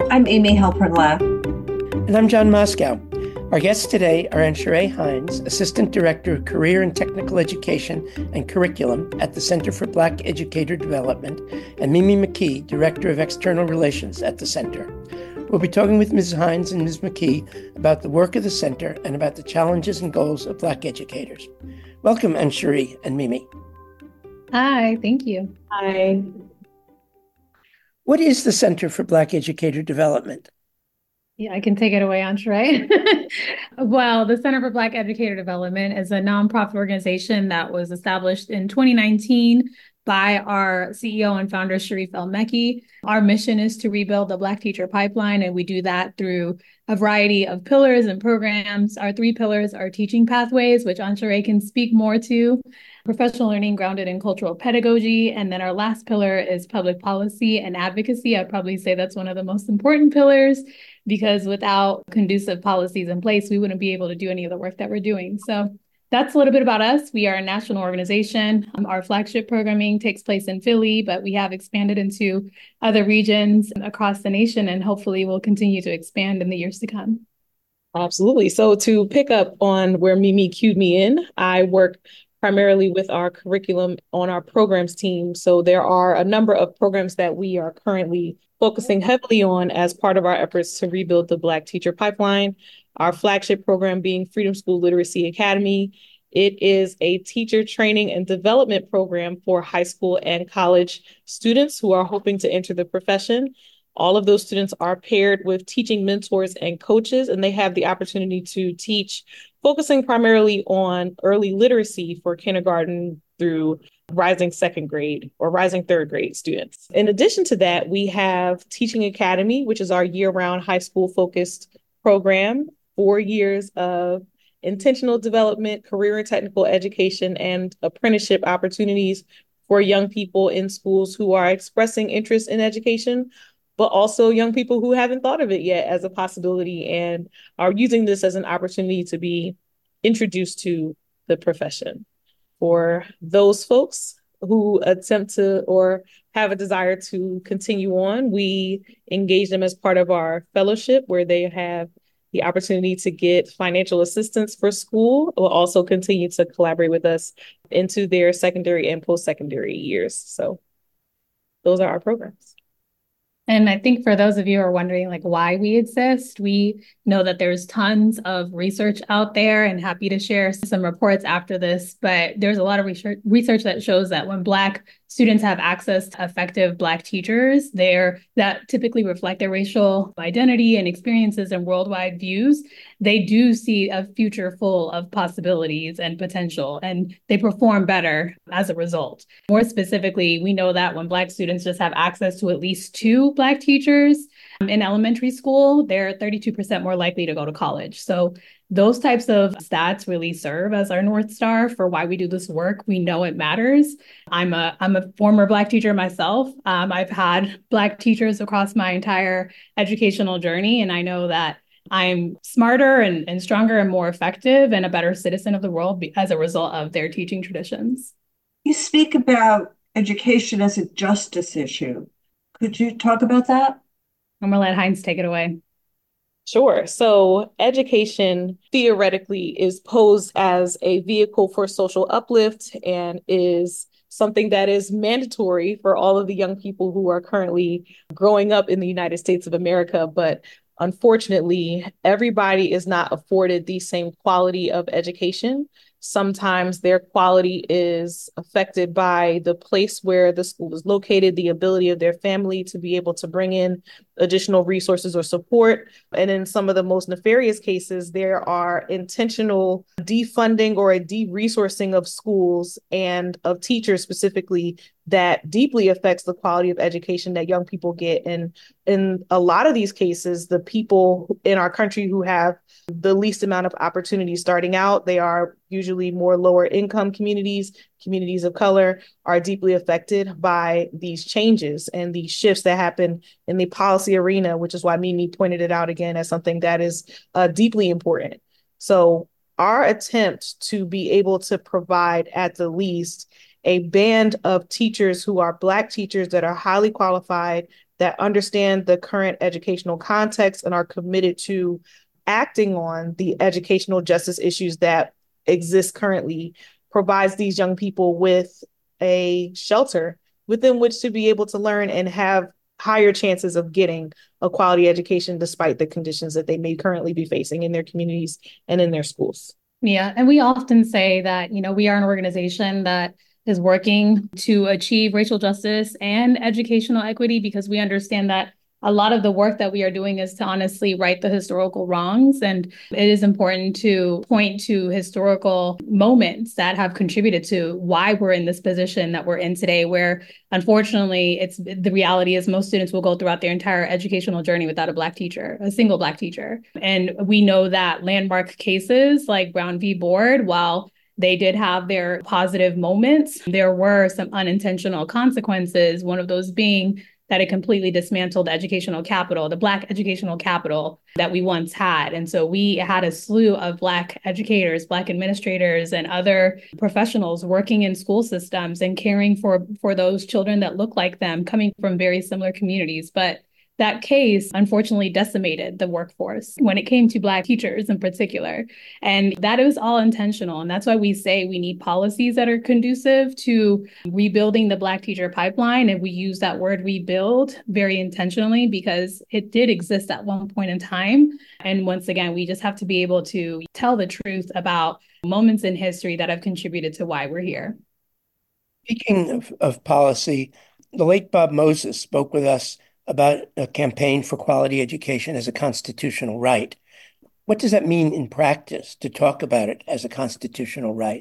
I'm Amy Halpern-Lapp. And I'm John Moscow. Our guests today are Anshere Hines, Assistant Director of Career and Technical Education and Curriculum at the Center for Black Educator Development, and Mimi McKee, Director of External Relations at the Center. We'll be talking with Ms. Hines and Ms. McKee about the work of the Center and about the challenges and goals of Black educators. Welcome, Anshere and Mimi. Hi, thank you. Hi. What is the Center for Black Educator Development? Yeah, I can take it away, Anshere. Well, the Center for Black Educator Development is a nonprofit organization that was established in 2019 by our CEO and founder, Sharif El-Mekki. Our mission is to rebuild the Black teacher pipeline, and we do that through a variety of pillars and programs. Our three pillars are teaching pathways, which Anshere can speak more to, professional learning grounded in cultural pedagogy, and then our last pillar is public policy and advocacy. I'd probably say that's one of the most important pillars, because without conducive policies in place, we wouldn't be able to do any of the work that we're doing. So that's a little bit about us. We are a national organization. Our flagship programming takes place in Philly, but we have expanded into other regions across the nation, and hopefully we'll continue to expand in the years to come. Absolutely. So to pick up on where Mimi cued me in, I work primarily with our curriculum on our programs team. So there are a number of programs that we are currently focusing heavily on as part of our efforts to rebuild the Black teacher pipeline. Our flagship program being Freedom School Literacy Academy. It is a teacher training and development program for high school and college students who are hoping to enter the profession. All of those students are paired with teaching mentors and coaches, and they have the opportunity to teach, focusing primarily on early literacy for kindergarten through rising second grade or rising third grade students. In addition to that, we have Teaching Academy, which is our year-round high school focused program, 4 years of intentional development, career and technical education, and apprenticeship opportunities for young people in schools who are expressing interest in education, but also young people who haven't thought of it yet as a possibility and are using this as an opportunity to be introduced to the profession. For those folks who attempt to or have a desire to continue on, we engage them as part of our fellowship, where they have the opportunity to get financial assistance for school. Will also continue to collaborate with us into their secondary and post-secondary years. So those are our programs. And I think for those of you who are wondering why we exist, we know that there's tons of research out there, and happy to share some reports after this. But there's a lot of research that shows that when Black students have access to effective Black teachers, that typically reflect their racial identity and experiences and worldwide views, they do see a future full of possibilities and potential, and they perform better as a result. More specifically, we know that when Black students just have access to at least two Black teachers in elementary school, they're 32% more likely to go to college. So those types of stats really serve as our North Star for why we do this work. We know it matters. I'm a former Black teacher myself. I've had Black teachers across my entire educational journey, and I know that I'm smarter and stronger and more effective and a better citizen of the world as a result of their teaching traditions. You speak about education as a justice issue. Could you talk about that? I'm going to let Hines take it away. Sure. So education theoretically is posed as a vehicle for social uplift and is something that is mandatory for all of the young people who are currently growing up in the United States of America. But unfortunately, everybody is not afforded the same quality of education. Sometimes their quality is affected by the place where the school is located, the ability of their family to be able to bring in additional resources or support. And in some of the most nefarious cases, there are intentional defunding or a de-resourcing of schools and of teachers specifically that deeply affects the quality of education that young people get. And in a lot of these cases, the people in our country who have the least amount of opportunity starting out, they are usually more lower income communities, communities of color, are deeply affected by these changes and these shifts that happen in the policy arena, which is why Mimi pointed it out again as something that is deeply important. So our attempt to be able to provide at the least a band of teachers who are Black teachers that are highly qualified, that understand the current educational context and are committed to acting on the educational justice issues that exist currently, provides these young people with a shelter within which to be able to learn and have higher chances of getting a quality education despite the conditions that they may currently be facing in their communities and in their schools. Yeah. And we often say that, we are an organization that is working to achieve racial justice and educational equity because we understand that a lot of the work that we are doing is to honestly right the historical wrongs. And it is important to point to historical moments that have contributed to why we're in this position that we're in today, where unfortunately the reality is most students will go throughout their entire educational journey without a single Black teacher. And we know that landmark cases like Brown v. Board, while they did have their positive moments, there were some unintentional consequences, one of those being that it completely dismantled the educational capital, the Black educational capital that we once had. And so we had a slew of Black educators, Black administrators, and other professionals working in school systems and caring for those children that look like them, coming from very similar communities. But that case unfortunately decimated the workforce when it came to Black teachers in particular. And that is all intentional. And that's why we say we need policies that are conducive to rebuilding the Black teacher pipeline. And we use that word rebuild very intentionally because it did exist at one point in time. And once again, we just have to be able to tell the truth about moments in history that have contributed to why we're here. Speaking of policy, the late Bob Moses spoke with us about a campaign for quality education as a constitutional right. What does that mean in practice to talk about it as a constitutional right?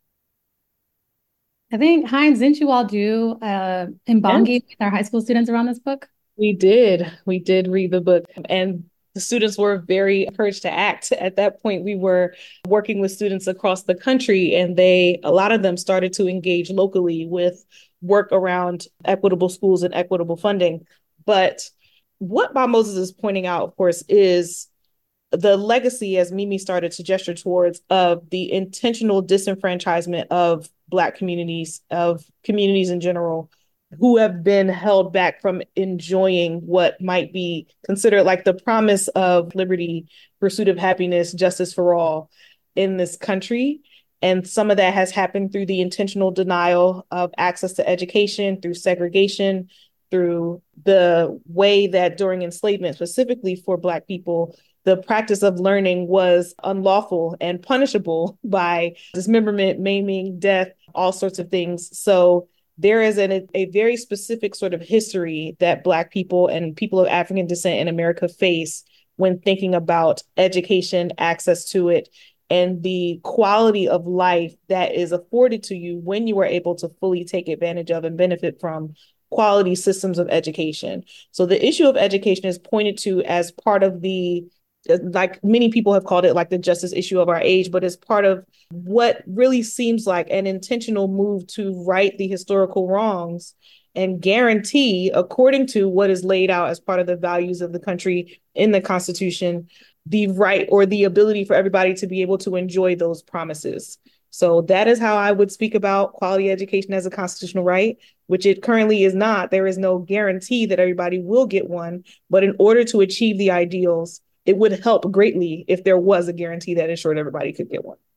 I think, Hines, didn't you all do Mbongi Yes. with our high school students around this book? We did. We did read the book, and the students were very encouraged to act. At that point, we were working with students across the country, and a lot of them started to engage locally with work around equitable schools and equitable funding. But what Bob Moses is pointing out, of course, is the legacy, as Mimi started to gesture towards, of the intentional disenfranchisement of Black communities, of communities in general, who have been held back from enjoying what might be considered like the promise of liberty, pursuit of happiness, justice for all in this country. And some of that has happened through the intentional denial of access to education, through segregation, through the way that during enslavement, specifically for Black people, the practice of learning was unlawful and punishable by dismemberment, maiming, death, all sorts of things. So there is a very specific sort of history that Black people and people of African descent in America face when thinking about education, access to it, and the quality of life that is afforded to you when you are able to fully take advantage of and benefit from quality systems of education. So the issue of education is pointed to as part of the, like many people have called it, like the justice issue of our age, but as part of what really seems like an intentional move to right the historical wrongs and guarantee, according to what is laid out as part of the values of the country in the Constitution, the right or the ability for everybody to be able to enjoy those promises. So that is how I would speak about quality education as a constitutional right, which it currently is not. There is no guarantee that everybody will get one, but in order to achieve the ideals, it would help greatly if there was a guarantee that ensured everybody could get one.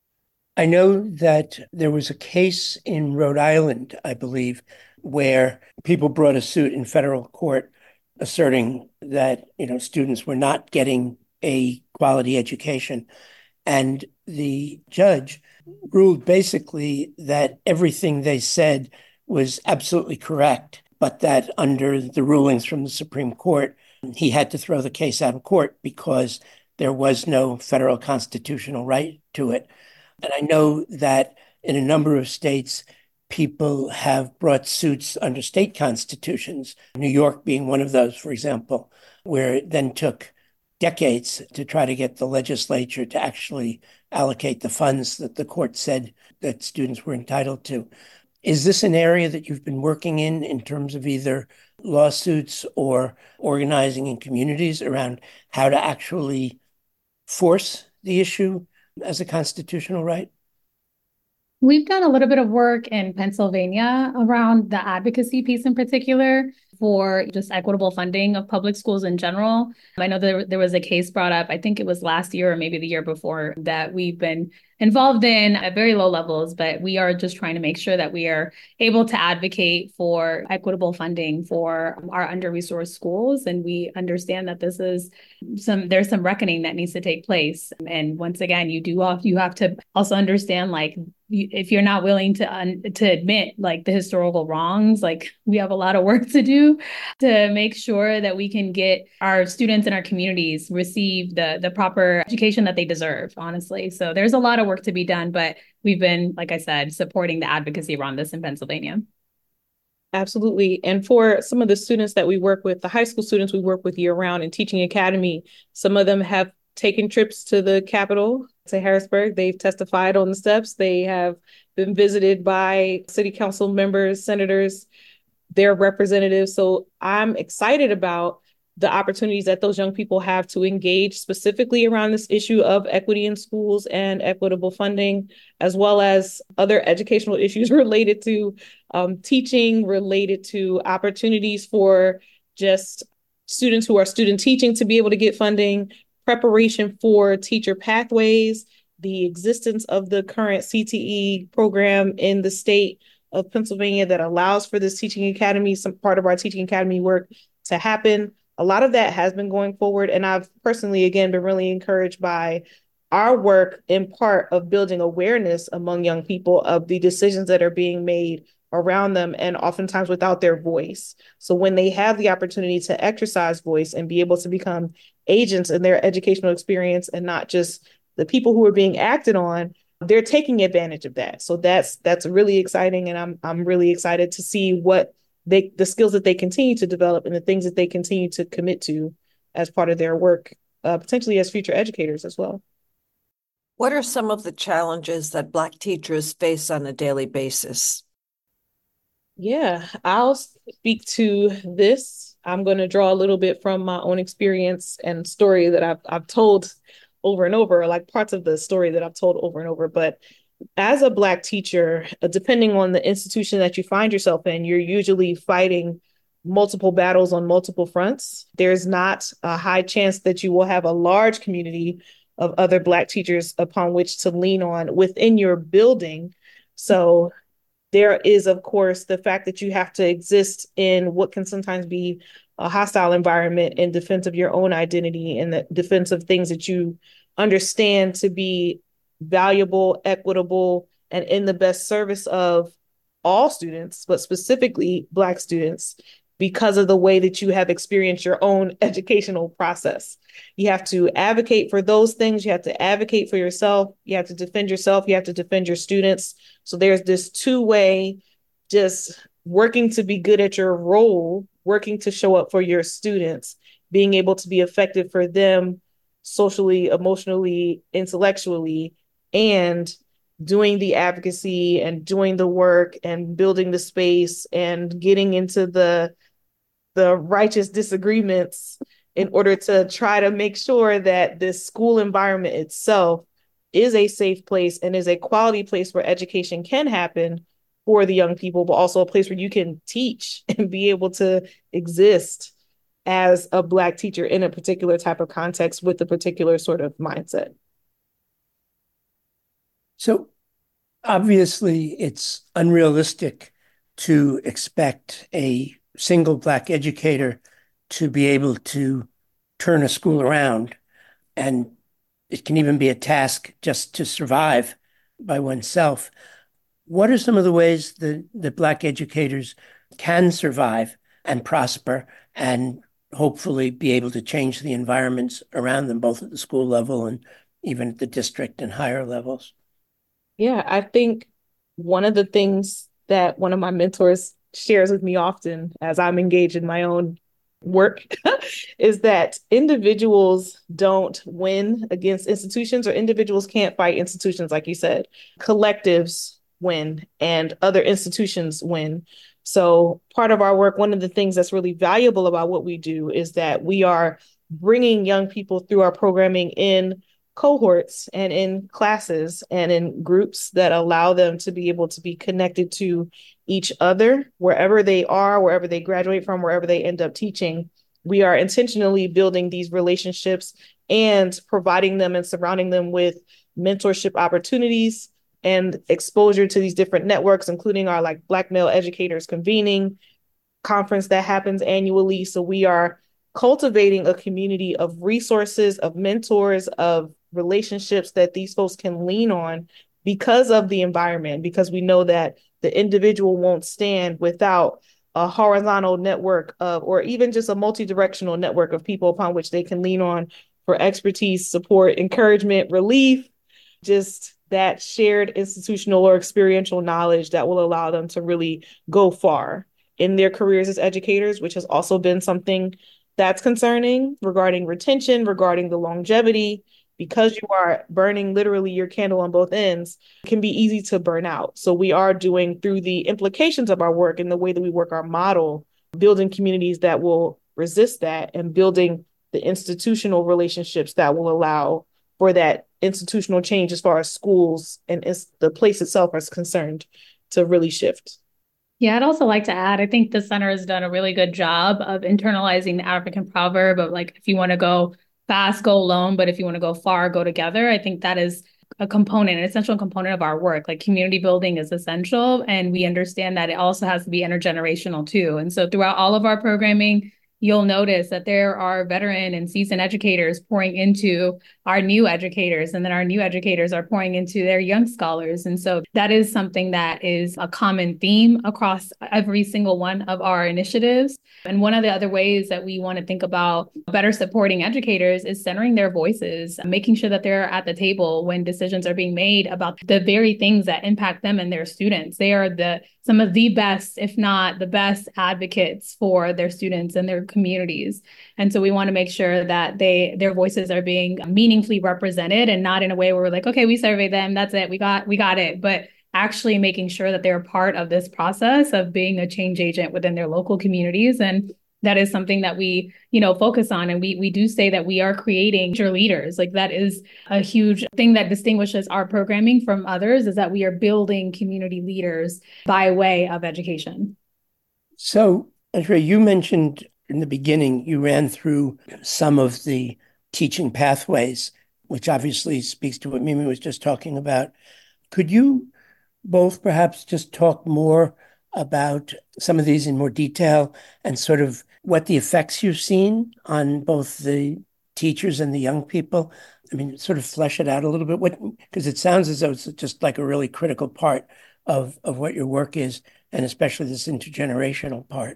I know that there was a case in Rhode Island, I believe, where people brought a suit in federal court asserting that, students were not getting a quality education. And the judge ruled basically that everything they said was absolutely correct, but that under the rulings from the Supreme Court, he had to throw the case out of court because there was no federal constitutional right to it. And I know that in a number of states, people have brought suits under state constitutions, New York being one of those, for example, where it then took decades to try to get the legislature to actually allocate the funds that the court said that students were entitled to. Is this an area that you've been working in terms of either lawsuits or organizing in communities around how to actually force the issue as a constitutional right? We've done a little bit of work in Pennsylvania around the advocacy piece in particular for just equitable funding of public schools in general. I know there was a case brought up, I think it was last year or maybe the year before, that we've been involved in at very low levels, but we are just trying to make sure that we are able to advocate for equitable funding for our under-resourced schools. And we understand that there's some reckoning that needs to take place. And once again, you have to also understand, like, if you're not willing to admit like the historical wrongs, like we have a lot of work to do to make sure that we can get our students and our communities receive the proper education that they deserve, honestly. So there's a lot of work to be done, but we've been, like I said, supporting the advocacy around this in Pennsylvania. Absolutely. And for some of the students that we work with, the high school students we work with year round in Teaching Academy, some of them have taken trips to the Capitol, to Harrisburg. They've testified on the steps. They have been visited by city council members, senators, their representatives. So I'm excited about the opportunities that those young people have to engage specifically around this issue of equity in schools and equitable funding, as well as other educational issues related to teaching, related to opportunities for just students who are student teaching to be able to get funding, preparation for teacher pathways, the existence of the current CTE program in the state of Pennsylvania that allows for this teaching academy, some part of our teaching academy work to happen. A lot of that has been going forward. And I've personally, again, been really encouraged by our work in part of building awareness among young people of the decisions that are being made around them and oftentimes without their voice. So when they have the opportunity to exercise voice and be able to become agents in their educational experience and not just the people who are being acted on, they're taking advantage of that. So that's really exciting. And I'm really excited to see what the skills that they continue to develop and the things that they continue to commit to as part of their work, potentially as future educators as well. What are some of the challenges that Black teachers face on a daily basis? Yeah, I'll speak to this. I'm going to draw a little bit from my own experience and story that I've told over and over, like parts of the story that I've told over and over. But as a Black teacher, depending on the institution that you find yourself in, you're usually fighting multiple battles on multiple fronts. There's not a high chance that you will have a large community of other Black teachers upon which to lean on within your building. So there is, of course, the fact that you have to exist in what can sometimes be a hostile environment in defense of your own identity and the defense of things that you understand to be valuable, equitable, and in the best service of all students, but specifically Black students, because of the way that you have experienced your own educational process. You have to advocate for those things. You have to advocate for yourself. You have to defend yourself. You have to defend your students. So there's this two-way, just working to be good at your role, working to show up for your students, being able to be effective for them socially, emotionally, intellectually, and doing the advocacy and doing the work and building the space and getting into the righteous disagreements in order to try to make sure that this school environment itself is a safe place and is a quality place where education can happen for the young people, but also a place where you can teach and be able to exist as a Black teacher in a particular type of context with a particular sort of mindset. So obviously, it's unrealistic to expect a single Black educator to be able to turn a school around. And it can even be a task just to survive by oneself. What are some of the ways that Black educators can survive and prosper and hopefully be able to change the environments around them, both at the school level and even at the district and higher levels? Yeah, I think one of the things that one of my mentors shares with me often as I'm engaged in my own work is that individuals don't win against institutions, or individuals can't fight institutions, like you said. Collectives win and other institutions win. So part of our work, one of the things that's really valuable about what we do is that we are bringing young people through our programming in cohorts and in classes and in groups that allow them to be able to be connected to each other wherever they are, wherever they graduate from, wherever they end up teaching. We are intentionally building these relationships and providing them and surrounding them with mentorship opportunities and exposure to these different networks, including our like Black male educators convening conference that happens annually. So we are cultivating a community of resources, of mentors, of relationships that these folks can lean on because of the environment, because we know that the individual won't stand without a horizontal network of, or even just a multi-directional network of people upon which they can lean on for expertise, support, encouragement, relief, just that shared institutional or experiential knowledge that will allow them to really go far in their careers as educators, which has also been something that's concerning regarding retention, regarding the longevity, because you are burning literally your candle on both ends, it can be easy to burn out. So we are doing, through the implications of our work and the way that we work our model, building communities that will resist that and building the institutional relationships that will allow for that institutional change as far as schools and the place itself is concerned to really shift. Yeah, I'd also like to add, I think the center has done a really good job of internalizing the African proverb of like, if you want to go fast, go alone, but if you want to go far, go together. I think that is a component, an essential component of our work. Like community building is essential. And we understand that it also has to be intergenerational too. And so throughout all of our programming, you'll notice that there are veteran and seasoned educators pouring into our new educators, and then our new educators are pouring into their young scholars. And so that is something that is a common theme across every single one of our initiatives. And one of the other ways that we want to think about better supporting educators is centering their voices, making sure that they're at the table when decisions are being made about the very things that impact them and their students. They are some of the best, if not the best advocates for their students and their communities. And so we want to make sure that their voices are being meaningfully represented and not in a way where we're like, okay, we surveyed them, that's it, we got it. But actually making sure that they're part of this process of being a change agent within their local communities. And that is something that we, focus on. And we do say that we are creating future leaders. Like that is a huge thing that distinguishes our programming from others, is that we are building community leaders by way of education. So, Andrea, you mentioned in the beginning, you ran through some of the teaching pathways, which obviously speaks to what Mimi was just talking about. Could you both perhaps just talk more about some of these in more detail and sort of what the effects you've seen on both the teachers and the young people? I mean, sort of flesh it out a little bit, because it sounds as though it's just like a really critical part of what your work is, and especially this intergenerational part.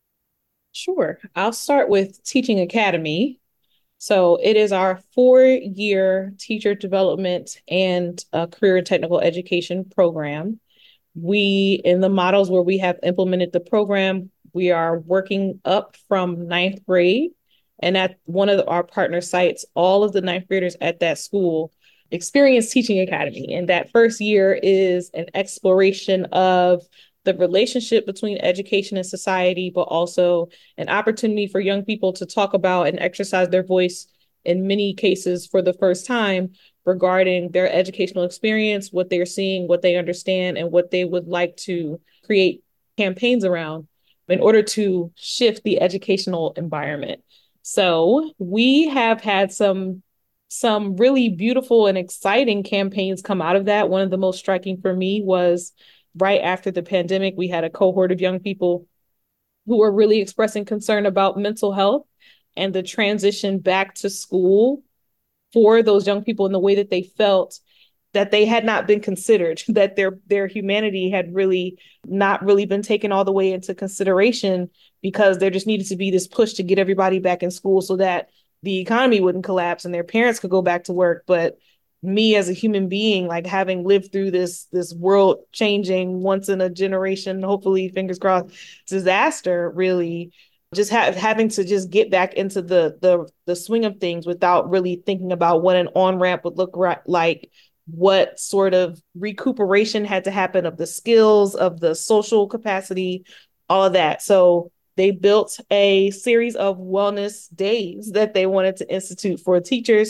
Sure. I'll start with Teaching Academy. So it is our 4-year teacher development and career and technical education program. In the models where we have implemented the program, we are working up from 9th grade. And at one of our partner sites, all of the 9th graders at that school experience Teaching Academy. And that first year is an exploration of the relationship between education and society, but also an opportunity for young people to talk about and exercise their voice in many cases for the first time regarding their educational experience, what they're seeing, what they understand, and what they would like to create campaigns around in order to shift the educational environment. So we have had some really beautiful and exciting campaigns come out of that. One of the most striking for me was right after the pandemic, we had a cohort of young people who were really expressing concern about mental health and the transition back to school for those young people in the way that they felt that they had not been considered, that their humanity had really not really been taken all the way into consideration, because there just needed to be this push to get everybody back in school so that the economy wouldn't collapse and their parents could go back to work. But me as a human being, like having lived through this world changing once in a generation, hopefully fingers crossed, disaster, really just having to just get back into the swing of things without really thinking about what an on-ramp would look like, what sort of recuperation had to happen of the skills, of the social capacity, all of that. So they built a series of wellness days that they wanted to institute for teachers,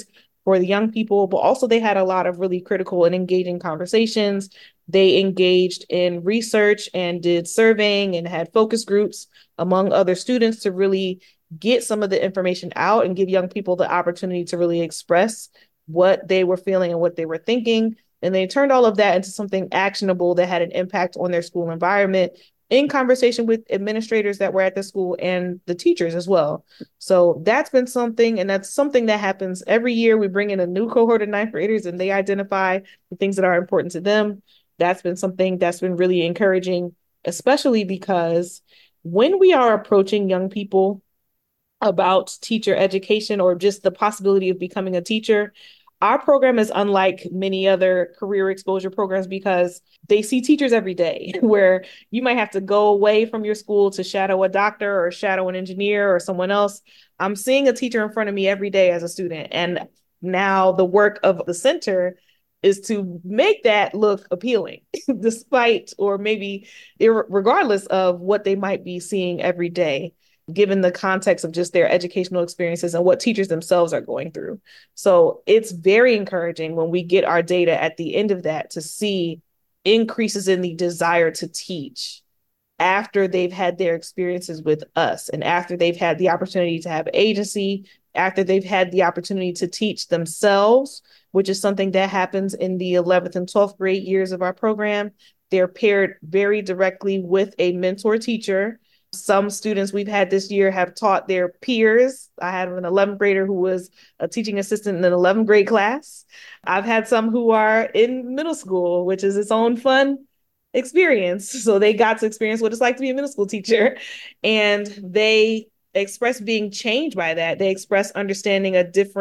for the young people, but also they had a lot of really critical and engaging conversations. They engaged in research and did surveying and had focus groups among other students to really get some of the information out and give young people the opportunity to really express what they were feeling and what they were thinking. And they turned all of that into something actionable that had an impact on their school environment in conversation with administrators that were at the school and the teachers as well. So that's been something, and that's something that happens every year. We bring in a new cohort of ninth graders and they identify the things that are important to them. That's been something that's been really encouraging, especially because when we are approaching young people about teacher education or just the possibility of becoming a teacher, our program is unlike many other career exposure programs because they see teachers every day, where you might have to go away from your school to shadow a doctor or shadow an engineer or someone else. I'm seeing a teacher in front of me every day as a student. And now the work of the center is to make that look appealing, despite or maybe regardless of what they might be seeing every day, given the context of just their educational experiences and what teachers themselves are going through. So it's very encouraging when we get our data at the end of that to see increases in the desire to teach after they've had their experiences with us and after they've had the opportunity to have agency, after they've had the opportunity to teach themselves, which is something that happens in the 11th and 12th grade years of our program. They're paired very directly with a mentor teacher. Some students we've had this year have taught their peers. I had an 11th grader who was a teaching assistant in an 11th grade class. I've had some who are in middle school, which is its own fun experience. So they got to experience what it's like to be a middle school teacher. And they express being changed by that. They express understanding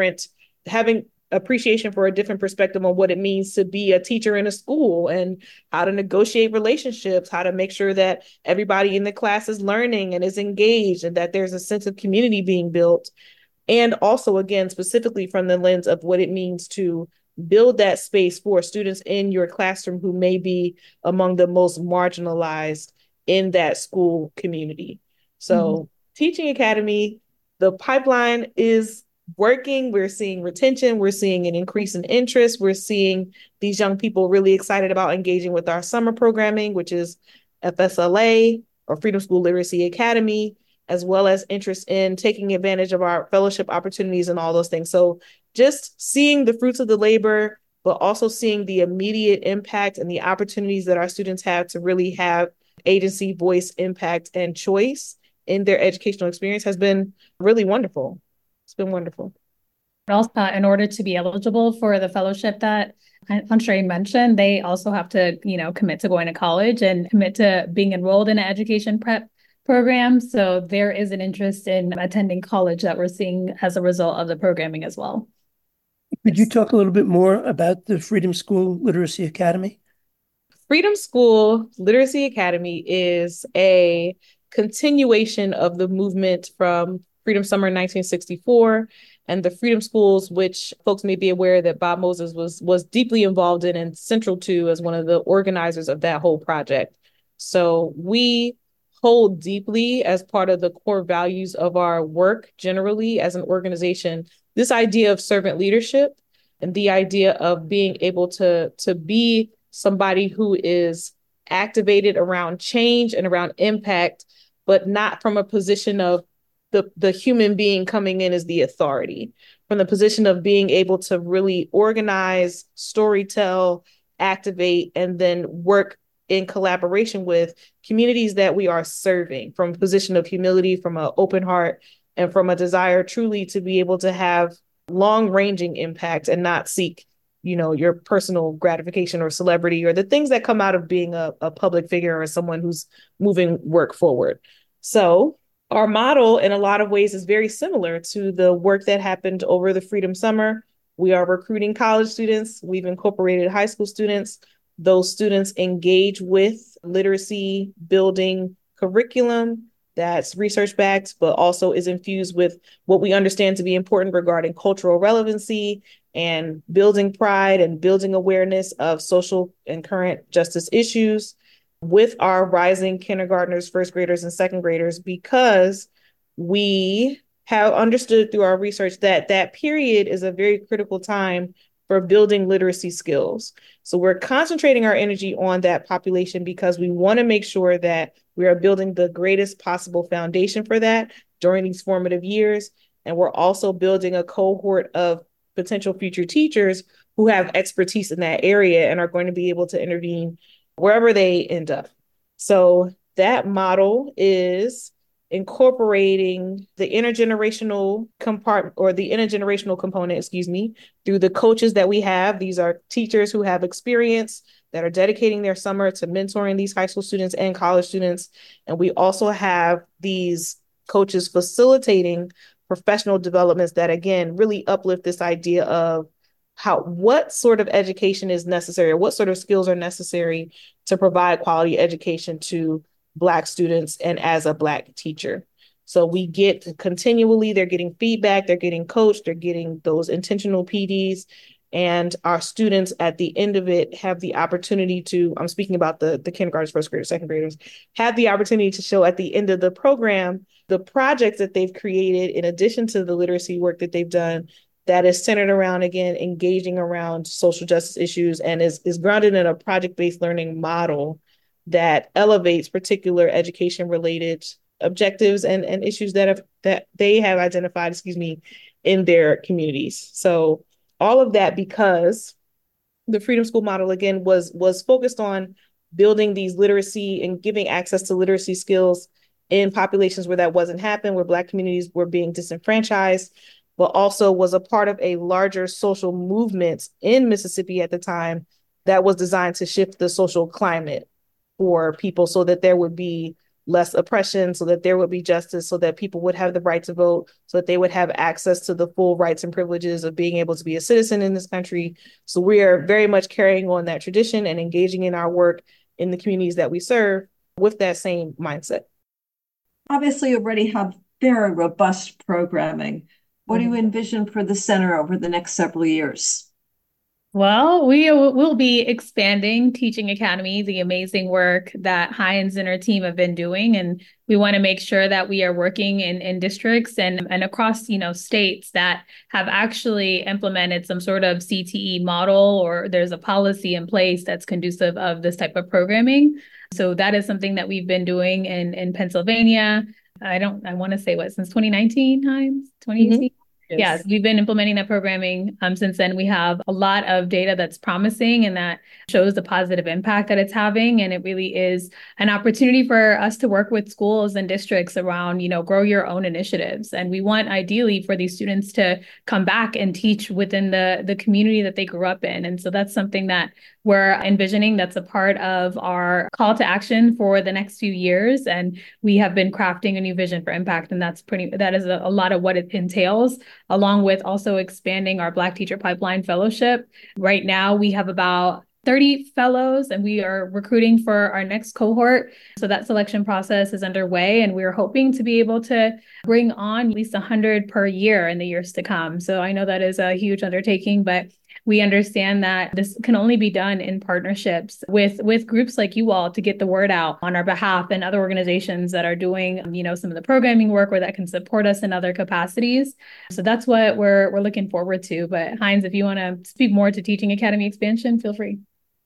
having appreciation for a different perspective on what it means to be a teacher in a school and how to negotiate relationships, how to make sure that everybody in the class is learning and is engaged and that there's a sense of community being built. And also, again, specifically from the lens of what it means to build that space for students in your classroom who may be among the most marginalized in that school community. So Teaching Academy, the pipeline is working. We're seeing retention. We're seeing an increase in interest. We're seeing these young people really excited about engaging with our summer programming, which is FSLA or Freedom School Literacy Academy, as well as interest in taking advantage of our fellowship opportunities and all those things. So just seeing the fruits of the labor, but also seeing the immediate impact and the opportunities that our students have to really have agency, voice, impact, and choice in their educational experience has been really wonderful. It's been wonderful. Also, in order to be eligible for the fellowship that Anshere mentioned, they also have to, commit to going to college and commit to being enrolled in an education prep program. So there is an interest in attending college that we're seeing as a result of the programming as well. Could you talk a little bit more about the Freedom School Literacy Academy? Freedom School Literacy Academy is a continuation of the movement from Freedom Summer 1964 and the Freedom Schools, which folks may be aware that Bob Moses was deeply involved in and central to as one of the organizers of that whole project. So we hold deeply as part of the core values of our work generally as an organization, this idea of servant leadership and the idea of being able to be somebody who is activated around change and around impact, but not from a position of the human being coming in as the authority, from the position of being able to really organize, storytell, activate, and then work in collaboration with communities that we are serving from a position of humility, from an open heart, and from a desire truly to be able to have long-ranging impact and not seek, your personal gratification or celebrity or the things that come out of being a public figure or someone who's moving work forward. So our model in a lot of ways is very similar to the work that happened over the Freedom Summer. We are recruiting college students. We've incorporated high school students. Those students engage with literacy building curriculum that's research-backed, but also is infused with what we understand to be important regarding cultural relevancy and building pride and building awareness of social and current justice issues with our rising kindergartners, first graders, and second graders, because we have understood through our research that that period is a very critical time for building literacy skills. So we're concentrating our energy on that population because we want to make sure that we are building the greatest possible foundation for that during these formative years. And we're also building a cohort of potential future teachers who have expertise in that area and are going to be able to intervene wherever they end up. So that model is incorporating the intergenerational compartment or the intergenerational component, through the coaches that we have. These are teachers who have experience that are dedicating their summer to mentoring these high school students and college students. And we also have these coaches facilitating professional developments that, again, really uplift this idea of what sort of education is necessary, or what sort of skills are necessary to provide quality education to Black students and as a Black teacher. So we get continually, they're getting feedback, they're getting coached, they're getting those intentional PDs, and our students at the end of it have the opportunity to, I'm speaking about the kindergartners, first graders, second graders, have the opportunity to show at the end of the program the projects that they've created in addition to the literacy work that they've done that is centered around, again, engaging around social justice issues and is grounded in a project-based learning model that elevates particular education-related objectives and issues that they have identified, in their communities. So all of that because the Freedom School model, again, was focused on building these literacy and giving access to literacy skills in populations where that wasn't happening, where Black communities were being disenfranchised, but also was a part of a larger social movement in Mississippi at the time that was designed to shift the social climate for people so that there would be less oppression, so that there would be justice, so that people would have the right to vote, so that they would have access to the full rights and privileges of being able to be a citizen in this country. So we are very much carrying on that tradition and engaging in our work in the communities that we serve with that same mindset. Obviously, you already have very robust programming. What do you envision for the center over the next several years? Well, we will be expanding Teaching Academy, the amazing work that Hines and her team have been doing. And we want to make sure that we are working in districts and across, states that have actually implemented some sort of CTE model, or there's a policy in place that's conducive of this type of programming. So that is something that we've been doing in Pennsylvania. I want to say since 2019, Hines? 2018? Mm-hmm. Yes, we've been implementing that programming since then. We have a lot of data that's promising and that shows the positive impact that it's having. And it really is an opportunity for us to work with schools and districts around, grow your own initiatives. And we want ideally for these students to come back and teach within the community that they grew up in. And so that's something that we're envisioning. That's a part of our call to action for the next few years. And we have been crafting a new vision for impact. And that is a lot of what it entails, along with also expanding our Black Teacher Pipeline Fellowship. Right now, we have about 30 fellows, and we are recruiting for our next cohort. So that selection process is underway, and we're hoping to be able to bring on at least 100 per year in the years to come. So I know that is a huge undertaking, but we understand that this can only be done in partnerships with groups like you all to get the word out on our behalf, and other organizations that are doing, some of the programming work or that can support us in other capacities. So that's what we're looking forward to. But Hines, if you want to speak more to Teaching Academy expansion, feel free.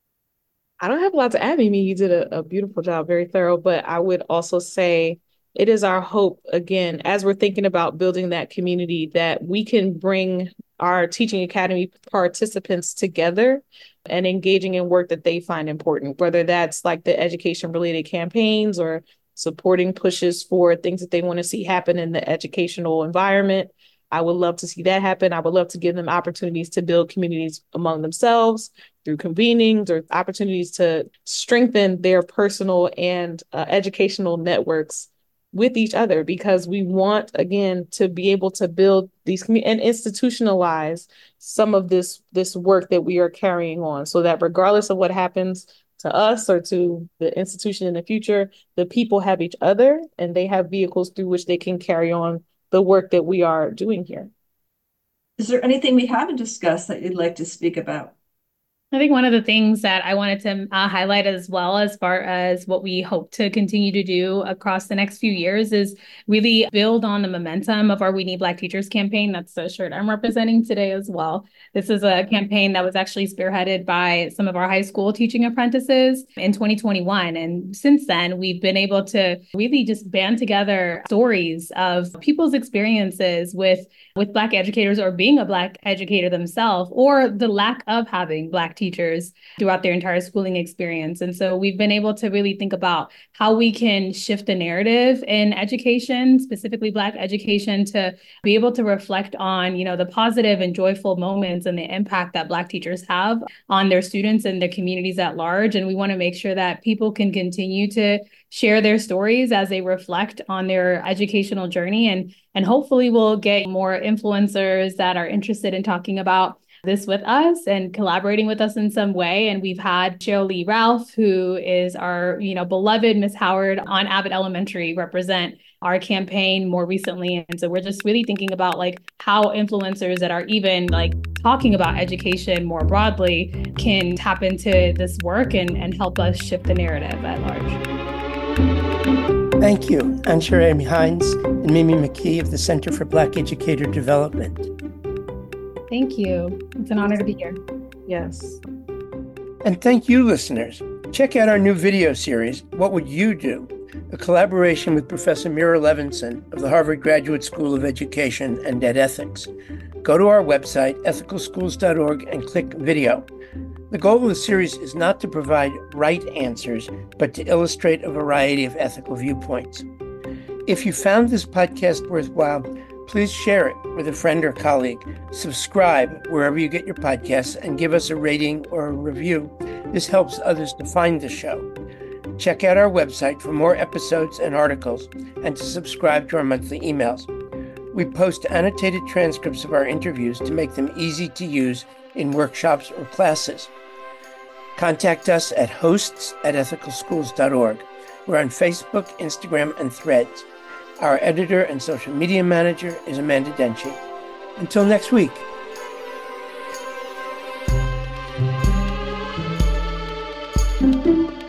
I don't have a lot to add, Mimi. You did a beautiful job, very thorough. But I would also say it is our hope, again, as we're thinking about building that community, that we can bring our Teaching Academy participants together and engaging in work that they find important, whether that's like the education-related campaigns or supporting pushes for things that they want to see happen in the educational environment. I would love to see that happen. I would love to give them opportunities to build communities among themselves through convenings or opportunities to strengthen their personal and educational networks with each other, because we want, again, to be able to build these and institutionalize some of this work that we are carrying on, so that regardless of what happens to us or to the institution in the future, the people have each other and they have vehicles through which they can carry on the work that we are doing here. Is there anything we haven't discussed that you'd like to speak about? I think one of the things that I wanted to highlight as well, as far as what we hope to continue to do across the next few years, is really build on the momentum of our We Need Black Teachers campaign. That's the shirt I'm representing today as well. This is a campaign that was actually spearheaded by some of our high school teaching apprentices in 2021. And since then, we've been able to really just band together stories of people's experiences with Black educators, or being a Black educator themselves, or the lack of having Black teachers throughout their entire schooling experience. And so we've been able to really think about how we can shift the narrative in education, specifically Black education, to be able to reflect on, the positive and joyful moments and the impact that Black teachers have on their students and their communities at large. And we want to make sure that people can continue to share their stories as they reflect on their educational journey. And hopefully we'll get more influencers that are interested in talking about this with us and collaborating with us in some way. And we've had Cheryl Lee Ralph, who is our, beloved Miss Howard on Abbott Elementary, represent our campaign more recently. And so we're just really thinking about how influencers that are even talking about education more broadly can tap into this work and help us shift the narrative at large. Thank you, Anshere Hines and Mimi McKee of the Center for Black Educator Development. Thank you. It's an honor to be here. Yes. And thank you, listeners. Check out our new video series, What Would You Do? A collaboration with Professor Mira Levinson of the Harvard Graduate School of Education and Ed Ethics. Go to our website, ethicalschools.org, and click video. The goal of the series is not to provide right answers, but to illustrate a variety of ethical viewpoints. If you found this podcast worthwhile, please share it with a friend or colleague. Subscribe wherever you get your podcasts and give us a rating or a review. This helps others to find the show. Check out our website for more episodes and articles and to subscribe to our monthly emails. We post annotated transcripts of our interviews to make them easy to use in workshops or classes. Contact us at hosts@ethicalschools.org. We're on Facebook, Instagram, and Threads. Our editor and social media manager is Amanda Denchi. Until next week. Thank you.